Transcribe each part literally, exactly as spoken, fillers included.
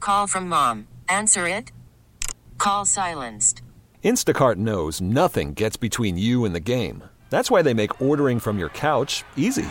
Call from mom. Answer it. Call silenced. Instacart knows nothing gets between you and the game. That's why they make ordering from your couch easy.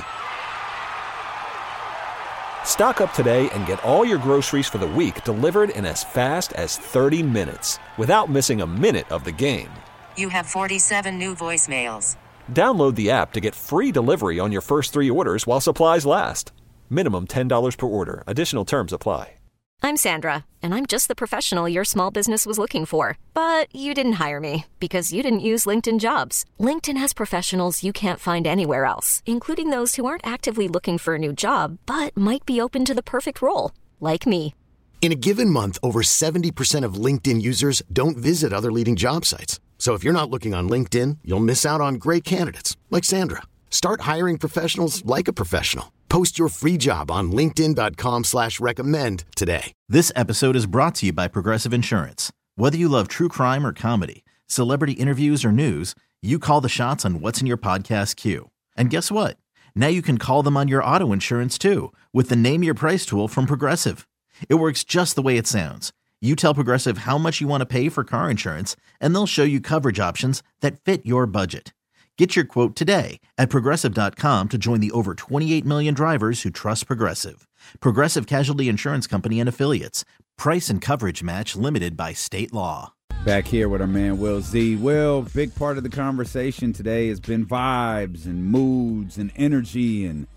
Stock up today and get all your groceries for the week delivered in as fast as thirty minutes without missing a minute of the game. You have forty-seven new voicemails. Download the app to get free delivery on your first three orders while supplies last. Minimum ten dollars per order. Additional terms apply. I'm Sandra, and I'm just the professional your small business was looking for. But you didn't hire me because you didn't use LinkedIn Jobs. LinkedIn has professionals you can't find anywhere else, including those who aren't actively looking for a new job, but might be open to the perfect role, like me. In a given month, over seventy percent of LinkedIn users don't visit other leading job sites. So if you're not looking on LinkedIn, you'll miss out on great candidates like Sandra. Start hiring professionals like a professional. Post your free job on linkedin dot com slash recommend today. This episode is brought to you by Progressive Insurance. Whether you love true crime or comedy, celebrity interviews or news, you call the shots on what's in your podcast queue. And guess what? Now you can call them on your auto insurance too with the Name Your Price tool from Progressive. It works just the way it sounds. You tell Progressive how much you want to pay for car insurance, and they'll show you coverage options that fit your budget. Get your quote today at Progressive dot com to join the over twenty-eight million drivers who trust Progressive. Progressive Casualty Insurance Company and Affiliates. Price and coverage match limited by state law. Back here with our man Will Z. Will, big part of the conversation today has been vibes and moods and energy. And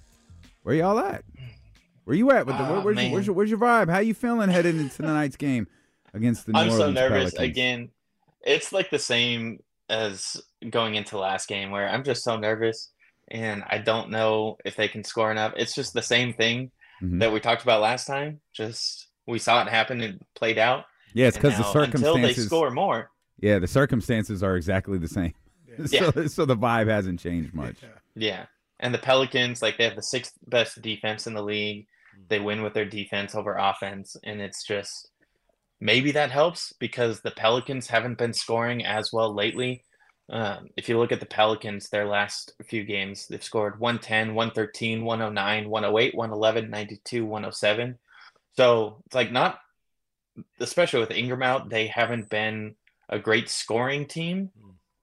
where y'all at? Where you at with the? Oh, where's, your, where's, your, where's your vibe? How you feeling heading into tonight's game against the New I'm Orleans so nervous Pelicans? again. It's like the same as going into last game where I'm just so nervous and I don't know if they can score enough. It's just the same thing mm-hmm. that we talked about last time. Just we saw it happen and played out. Yeah, it's because the circumstances. Until they score more. Yeah, the circumstances are exactly the same. Yeah. so, so the vibe hasn't changed much. Yeah, and the Pelicans, like they have the sixth best defense in the league. They win with their defense over offense, and it's just maybe that helps because the Pelicans haven't been scoring as well lately. Um, if you look at the Pelicans, their last few games, they've scored one ten, one thirteen, one oh nine, one oh eight, one eleven, ninety-two, one oh seven. So it's like not, especially with Ingram out, they haven't been a great scoring team,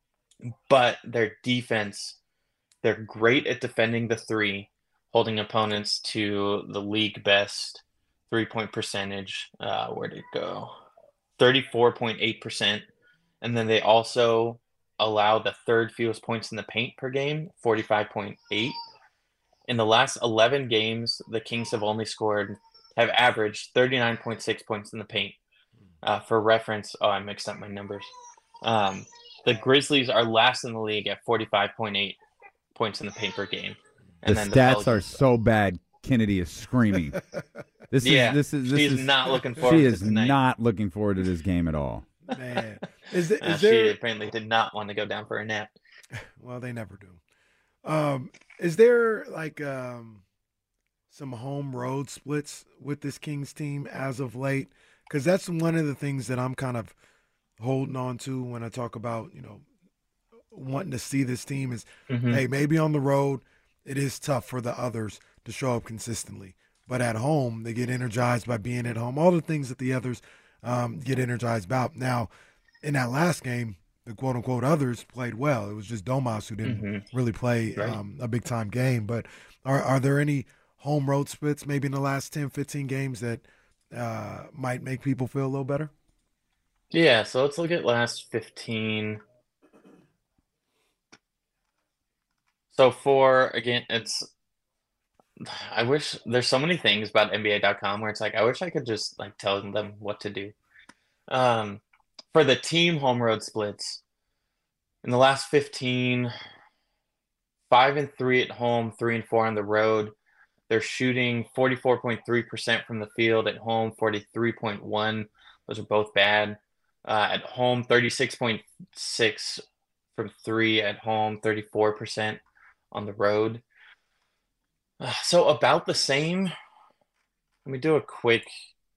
but their defense, they're great at defending the three, holding opponents to the league best three-point percentage. Uh, where did it go? thirty-four point eight percent. And then they also allow the third fewest points in the paint per game, forty-five point eight. In the last eleven games, the Kings have only scored, have averaged thirty-nine point six points in the paint. Uh, for reference, oh, I mixed up my numbers. Um, the Grizzlies are last in the league at forty-five point eight points in the paint per game. And the then stats the are so bad. Kennedy is screaming. This yeah, is this is this she's is not looking forward. She to is tonight. not looking forward to this game at all. Man, is, it, is uh, there? She apparently did not want to go down for a nap. Well, they never do. Um, is there like um, some home road splits with this Kings team as of late? Because that's one of the things that I'm kind of holding on to when I talk about, you know, wanting to see this team is, mm-hmm. hey, maybe on the road it is tough for the others to show up consistently. But at home, they get energized by being at home. All the things that the others um, get energized about. Now, in that last game, the quote-unquote others played well. It was just Domas who didn't mm-hmm. really play right. um, a big-time game. But are, are there any home road splits maybe in the last ten, fifteen games that uh, might make people feel a little better? Yeah, so let's look at last fifteen. So for, again, it's I wish there's so many things about N B A dot com where it's like I wish I could just like tell them what to do. Um, for the team home road splits, in the last fifteen, five and three at home, three and four on the road. They're shooting forty-four point three percent from the field at home, forty-three point one. Those are both bad. Uh, at home, thirty-six point six from three at home, thirty-four percent on the road. Uh, so about the same. Let me do a quick,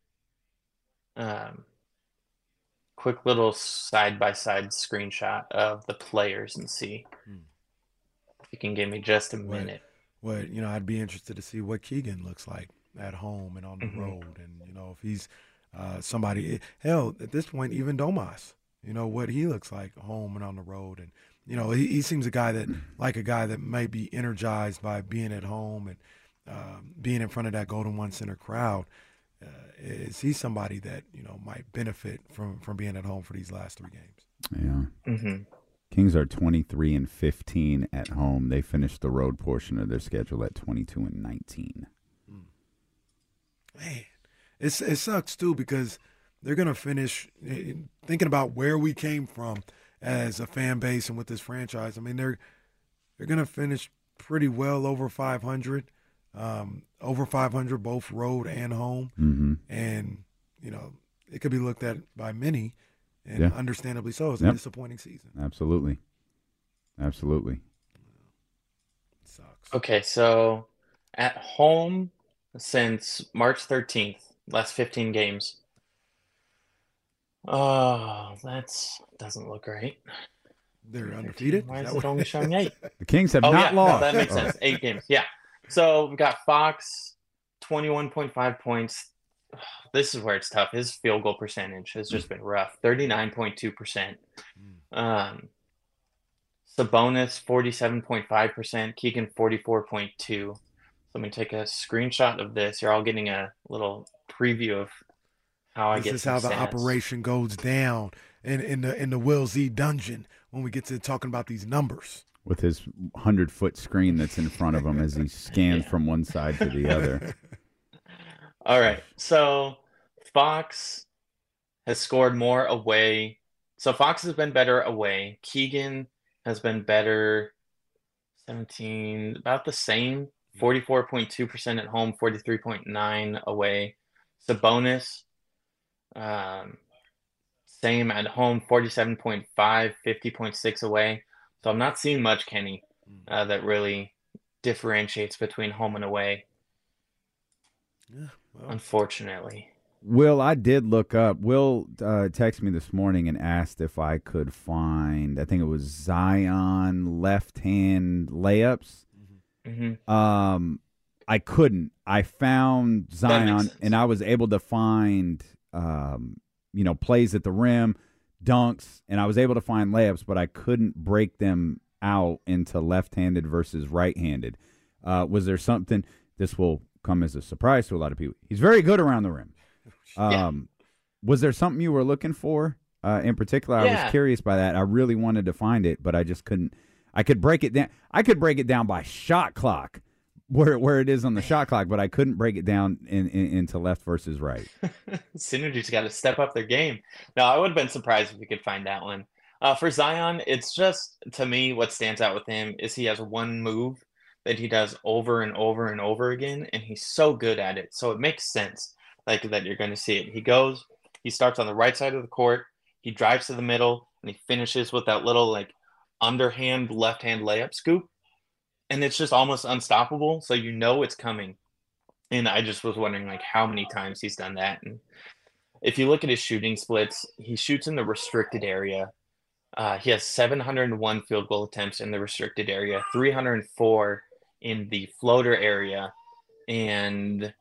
um, quick little side-by-side screenshot of the players and see hmm. if you can give me just a minute. What, what, you know, I'd be interested to see what Keegan looks like at home and on the mm-hmm. road, and you know if he's uh, somebody. Hell, at this point, even Domas, you know, what he looks like home and on the road. And, you know, he, he seems a guy that, like a guy that might be energized by being at home and um, being in front of that Golden One Center crowd. Uh, is he somebody that, you know, might benefit from, from being at home for these last three games? Yeah. Mm-hmm. Kings are twenty-three and fifteen at home. They finished the road portion of their schedule at twenty-two and nineteen. Man, it's, it sucks, too, because they're going to finish thinking about where we came from as a fan base and with this franchise. I mean, they're they're going to finish pretty well over five hundred, um, over five hundred both road and home. Mm-hmm. And, you know, it could be looked at by many, and yeah. understandably so. It's yep. a disappointing season. Absolutely. Absolutely. It sucks. Okay, so at home since March thirteenth, last fifteen games. Oh, that's doesn't look right. They're undefeated. Why is, is it what... only showing eight? The Kings have oh, not yeah, lost. No, that makes oh. sense. Eight games. Yeah. So we've got Fox, twenty-one point five points. This is where it's tough. His field goal percentage has just been rough. thirty-nine point two percent. Um, Sabonis, forty-seven point five percent. Keegan, forty-four point two. So I'm going to take a screenshot of this. You're all getting a little preview of how I this get is some how the stats. operation goes down in, in the in the Will Z dungeon when we get to talking about these numbers. With his hundred-foot screen that's in front of him as he scans Yeah. from one side to the other. All right. So Fox has scored more away. So Fox has been better away. Keegan has been better, seventeen, about the same, forty-four point two percent at home, forty-three point nine away. Sabonis, um, same at home, forty-seven point five, fifty point six away. So I'm not seeing much, Kenny, uh, that really differentiates between home and away. Yeah, well. Unfortunately. Will, I did look up. Will uh, texted me this morning and asked if I could find, I think it was Zion left-hand layups. Mm-hmm. Um, I couldn't. I found Zion, and I was able to find, um, you know, plays at the rim, dunks, and I was able to find layups, but I couldn't break them out into left-handed versus right-handed. Uh, was there something, this will come as a surprise to a lot of people. He's very good around the rim. Um, Yeah. Was there something you were looking for uh, in particular? I Yeah. was curious by that. I really wanted to find it, but I just couldn't. I could break it down. I could break it down by shot clock, where where it is on the shot clock, but I couldn't break it down in, in, into left versus right. Synergy's got to step up their game. No, I would have been surprised if we could find that one. Uh, for Zion, it's just, to me, what stands out with him is he has one move that he does over and over and over again, and he's so good at it. So it makes sense, like, that you're going to see it. He goes, he starts on the right side of the court, he drives to the middle, and he finishes with that little, like, underhand left-hand layup scoop. And it's just almost unstoppable, so you know it's coming. And I just was wondering, like, how many times he's done that. And if you look at his shooting splits, he shoots in the restricted area. Uh, he has seven hundred one field goal attempts in the restricted area, three hundred four in the floater area, and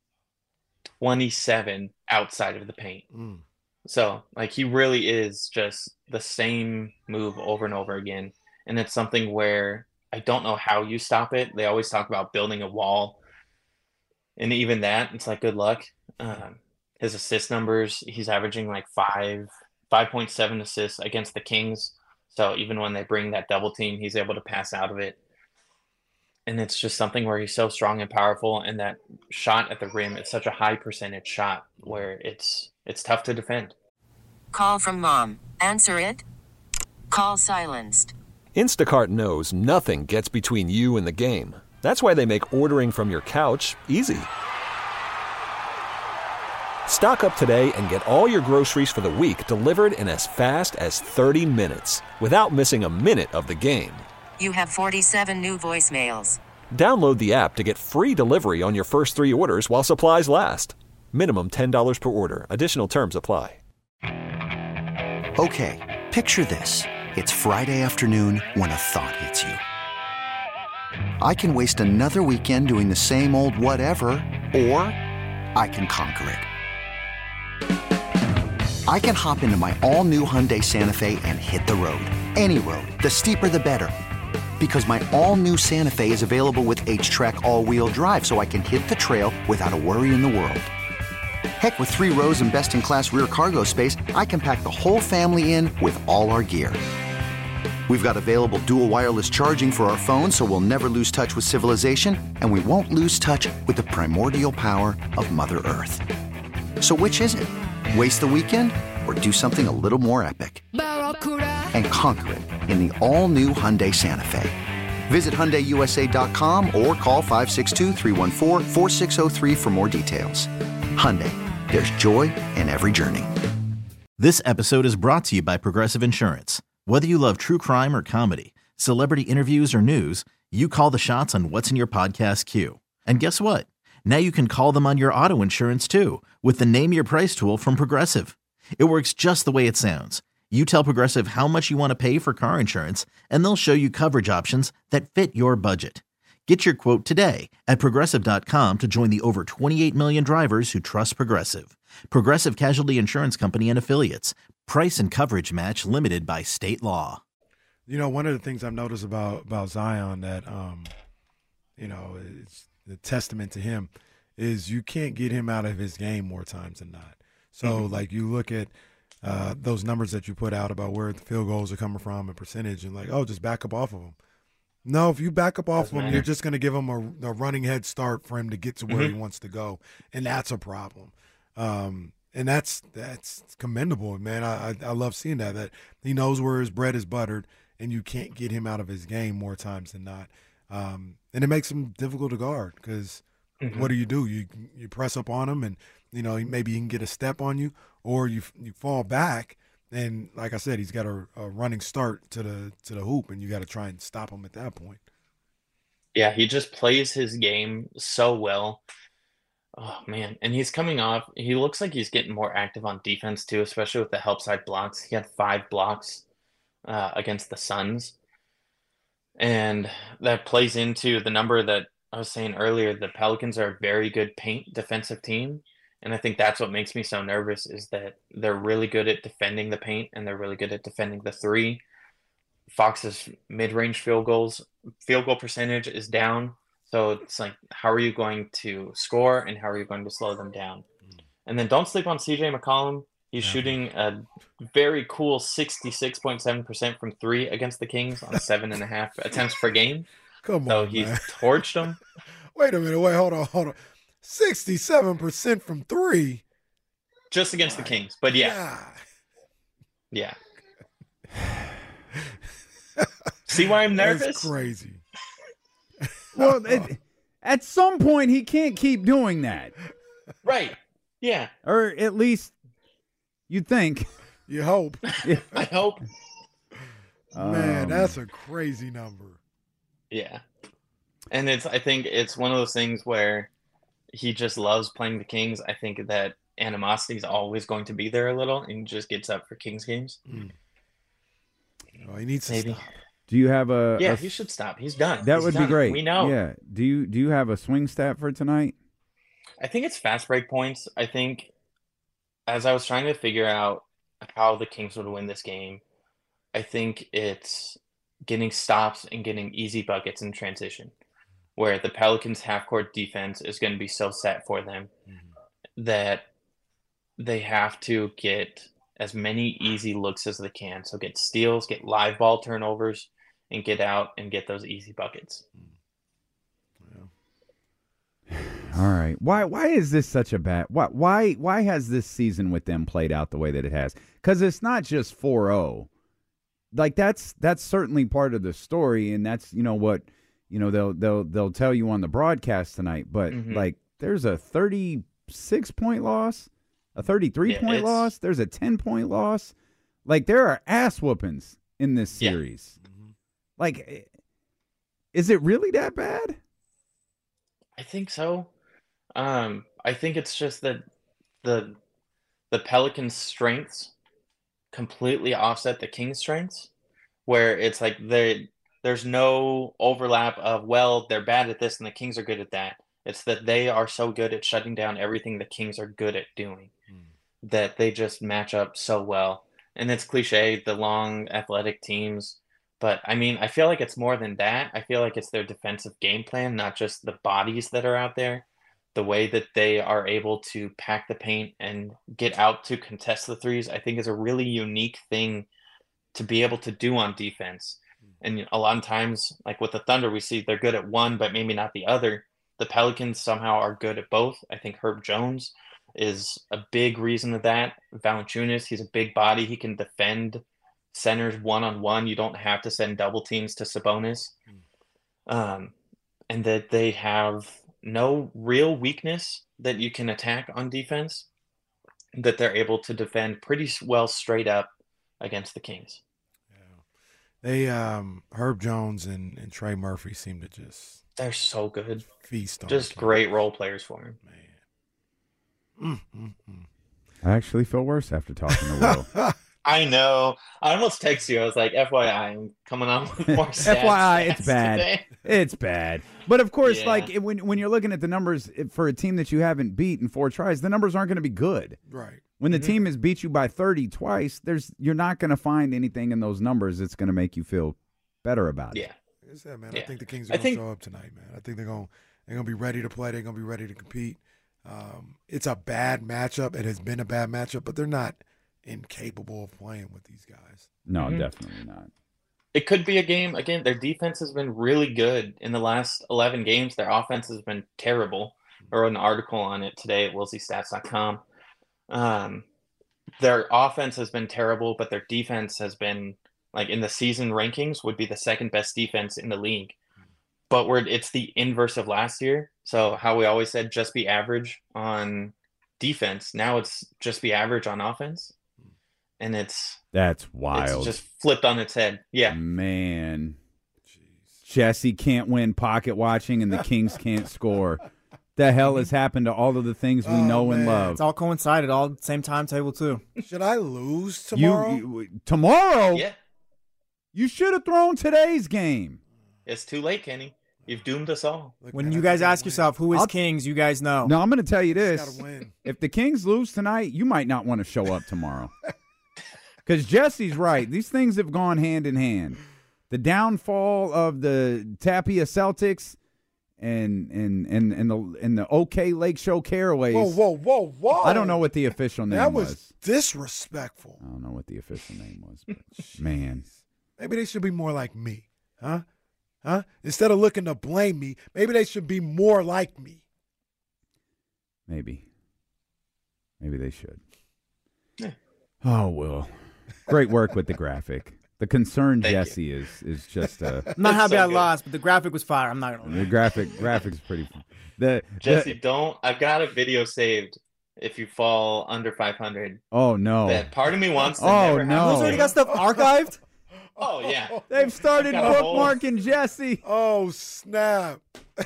twenty-seven outside of the paint. Mm. So, like, he really is just the same move over and over again. And it's something where I don't know how you stop it. They always talk about building a wall. And even that, it's like, good luck. Um, his assist numbers, he's averaging like five, five point seven assists against the Kings. So even when they bring that double team, he's able to pass out of it. And it's just something where he's so strong and powerful. And that shot at the rim is such a high percentage shot where it's it's tough to defend. Call from mom. Answer it. Call silenced. Instacart knows nothing gets between you and the game. That's why they make ordering from your couch easy. Stock up today and get all your groceries for the week delivered in as fast as thirty minutes without missing a minute of the game. You have forty-seven new voicemails. Download the app to get free delivery on your first three orders while supplies last. Minimum ten dollars per order. Additional terms apply. Okay, picture this. It's Friday afternoon when a thought hits you. I can waste another weekend doing the same old whatever, or I can conquer it. I can hop into my all-new Hyundai Santa Fe and hit the road. Any road. The steeper, the better. Because my all-new Santa Fe is available with H-Track all-wheel drive, so I can hit the trail without a worry in the world. Heck, with three rows and best-in-class rear cargo space, I can pack the whole family in with all our gear. We've got available dual wireless charging for our phones, so we'll never lose touch with civilization, and we won't lose touch with the primordial power of Mother Earth. So which is it? Waste the weekend or do something a little more epic? And conquer it in the all-new Hyundai Santa Fe. Visit Hyundai U S A dot com or call five six two, three one four, four six zero three for more details. Hyundai, there's joy in every journey. This episode is brought to you by Progressive Insurance. Whether you love true crime or comedy, celebrity interviews or news, you call the shots on what's in your podcast queue. And guess what? Now you can call them on your auto insurance too with the Name Your Price tool from Progressive. It works just the way it sounds. You tell Progressive how much you want to pay for car insurance, and they'll show you coverage options that fit your budget. Get your quote today at Progressive dot com to join the over twenty-eight million drivers who trust Progressive. Progressive Casualty Insurance Company and Affiliates. Price and coverage match limited by state law. You know, one of the things I've noticed about, about Zion that, um, you know, it's the testament to him is you can't get him out of his game more times than not. So, mm-hmm. like, you look at uh, those numbers that you put out about where the field goals are coming from and percentage and, like, oh, just back up off of them. No, if you back up off of him, matter. You're just going to give him a, a running head start for him to get to where mm-hmm. he wants to go, and that's a problem. Um, and that's that's commendable, man. I, I I love seeing that, that he knows where his bread is buttered, and you can't get him out of his game more times than not. Um, and it makes him difficult to guard because mm-hmm. what do you do? You you press up on him, and you know maybe he can get a step on you, or you you fall back. And like I said, he's got a, a running start to the to the hoop, and you got to try and stop him at that point. Yeah, he just plays his game so well. Oh, man. And he's coming off. He looks like he's getting more active on defense, too, especially with the help side blocks. He had five blocks uh, against the Suns. And that plays into the number that I was saying earlier. The Pelicans are a very good paint defensive team. And I think that's what makes me so nervous is that they're really good at defending the paint and they're really good at defending the three. Fox's mid-range field goals, field goal percentage is down. So it's like, how are you going to score and how are you going to slow them down? And then don't sleep on C J McCollum. He's yeah. shooting a very cool sixty-six point seven percent from three against the Kings on seven and a half attempts per game. Come so on, So he's man. torched them. Wait a minute. Wait, hold on, hold on. sixty-seven percent from three. Just against the Kings. But yeah. Yeah. yeah. See why I'm nervous? That's crazy. Well, it, at some point, he can't keep doing that. Right. Yeah. Or at least you'd think. You hope. Yeah. I hope. Man, um, that's a crazy number. Yeah. And it's, I think it's one of those things where he just loves playing the Kings. I think that animosity is always going to be there a little and just gets up for Kings games. Mm. Oh, he needs to Maybe. stop. Do you have a? Yeah, a, he should stop. He's done. That He's would done. be great. We know. Yeah. Do you do you have a swing stat for tonight? I think it's fast break points. I think as I was trying to figure out how the Kings would win this game, I think it's getting stops and getting easy buckets in transition, where the Pelicans' half-court defense is going to be so set for them mm-hmm. that they have to get as many easy looks as they can. So get steals, get live ball turnovers, and get out and get those easy buckets. Yeah. All right. Why why is this such a bad why why why has this season with them played out the way that it has? Because it's not just four oh. Like that's that's certainly part of the story, and that's you know what you know they'll they'll they'll tell you on the broadcast tonight. But mm-hmm. like there's a thirty-six point loss, a thirty-three yeah, point loss, there's a ten point loss. Like there are ass whoopings in this series. Yeah. Mm-hmm. Like, is it really that bad? I think so. Um, I think it's just that the the Pelicans' strengths completely offset the Kings' strengths, where it's like they there's no overlap of, well, they're bad at this and the Kings are good at that. It's that they are so good at shutting down everything the Kings are good at doing. Mm. that they just match up so well. And it's cliche, the long athletic teams. But I mean, I feel like it's more than that. I feel like it's their defensive game plan, not just the bodies that are out there. The way that they are able to pack the paint and get out to contest the threes, I think is a really unique thing to be able to do on defense. And a lot of times, like with the Thunder, we see they're good at one, but maybe not the other. The Pelicans somehow are good at both. I think Herb Jones is a big reason of that. Valanciunas, he's a big body. He can defend centers one-on-one. You don't have to send double teams to Sabonis. Um, and that they have no real weakness that you can attack on defense, that they're able to defend pretty well straight up against the Kings. They um Herb Jones and, and Trey Murphy seem to just they're so good. Feast on just great role players for him. Man. Mm, mm, mm. I actually feel worse after talking to Will. I know. I almost texted you. I was like, F Y I, I'm coming on with more stats. F Y I, it's stats bad. Today. It's bad. But of course, Yeah. like it, when when you're looking at the numbers it- for a team that you haven't beat in four tries, the numbers aren't going to be good. Right. When the Mhm. team has beat you by thirty twice, there's you're not going to find anything in those numbers that's going to make you feel better about it. Yeah. Like I said, man, I Yeah. think the Kings are I going to think- show up tonight, man. I think they're going they're going to be ready to play. They're going to be ready to compete. Um, it's a bad matchup. It has been a bad matchup, but they're not incapable of playing with these guys. No, Mhm. definitely not. It could be a game. Again, their defense has been really good in the last eleven games. Their offense has been terrible. I wrote an article on it today at Wilsey Stats dot com. Um, their offense has been terrible, but their defense has been, like, in the season rankings, would be the second best defense in the league. But we're, it's the inverse of last year. So how we always said just be average on defense. Now it's just be average on offense. And it's That's wild. it's just flipped on its head. Yeah. Man. Jesse can't win pocket watching and the Kings can't score. The hell has happened to all of the things we Oh, know and man. love? It's all coincided, all same timetable too. Should I lose You- tomorrow? you- tomorrow? Yeah. You should have thrown today's game. It's too late, Kenny. You've doomed us all. Look, When man, you I guys gotta ask win. yourself who is I'll- Kings, you guys know. No, I'm going to tell you Just this. gotta win. If the Kings lose tonight, you might not want to show up tomorrow. Because Jesse's right. These things have gone hand in hand. The downfall of the Tapia Celtics and and and and the and the OK Lake Show Caraways. Whoa, whoa, whoa, whoa! I don't know what the official name that was, was. disrespectful. I don't know what the official name was, but man. Maybe they should be more like me, huh? Huh? Instead of looking to blame me, maybe they should be more like me. Maybe. Maybe they should. Yeah. Oh, well. Great work with the graphic. The concern Thank Jesse is is just uh I'm not It's happy so I good. lost, but the graphic was fire. I'm not gonna the lie. graphic graphics pretty fun. The, Jesse, the don't. I've got a video saved. If you fall under five hundred, Oh no. that part of me wants to Oh, never no. happen. Who's already got stuff archived? Oh yeah. They've started I've got a whole- bookmarking Jesse. Oh, snap.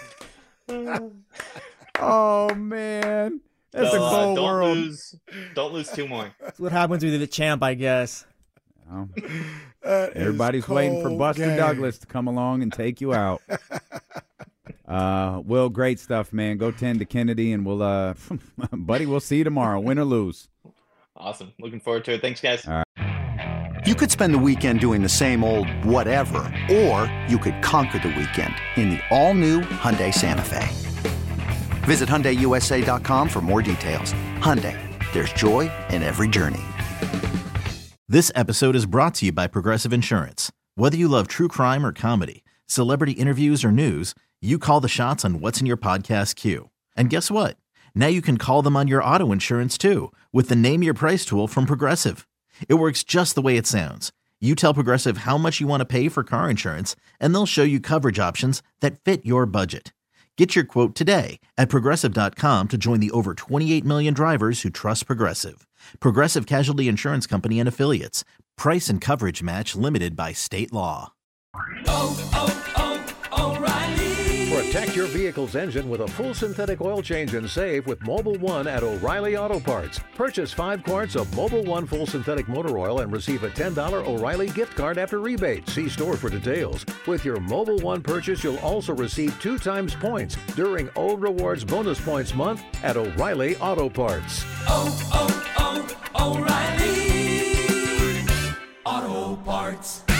Oh man. That's So, a uh, cold don't world. lose. Don't lose two more. That's what happens when you're the champ, I guess. Oh, That is everybody's waiting for cold Buster game. Douglas to come along and take you out. Uh, Will, great stuff, man. Go tend to Kennedy, and we'll, uh, buddy, we'll see you tomorrow, win or lose. Awesome. Looking forward to it. Thanks, guys. All You could spend the weekend doing the same old whatever, or you could conquer the weekend in the all-new Hyundai Santa Fe. Visit Hyundai U S A dot com for more details. Hyundai, there's joy in every journey. This episode is brought to you by Progressive Insurance. Whether you love true crime or comedy, celebrity interviews or news, you call the shots on what's in your podcast queue. And guess what? Now you can call them on your auto insurance too with the Name Your Price tool from Progressive. It works just the way it sounds. You tell Progressive how much you want to pay for car insurance, and they'll show you coverage options that fit your budget. Get your quote today at Progressive dot com to join the over twenty-eight million drivers who trust Progressive. Progressive Casualty Insurance Company and Affiliates. Price and coverage match limited by state law. Protect your vehicle's engine with a full synthetic oil change and save with Mobile One at O'Reilly Auto Parts. Purchase five quarts of Mobile One full synthetic motor oil and receive a ten dollars O'Reilly gift card after rebate. See store for details. With your Mobile One purchase, you'll also receive two times points during O Rewards Bonus Points Month at O'Reilly Auto Parts. Oh, oh, Parts.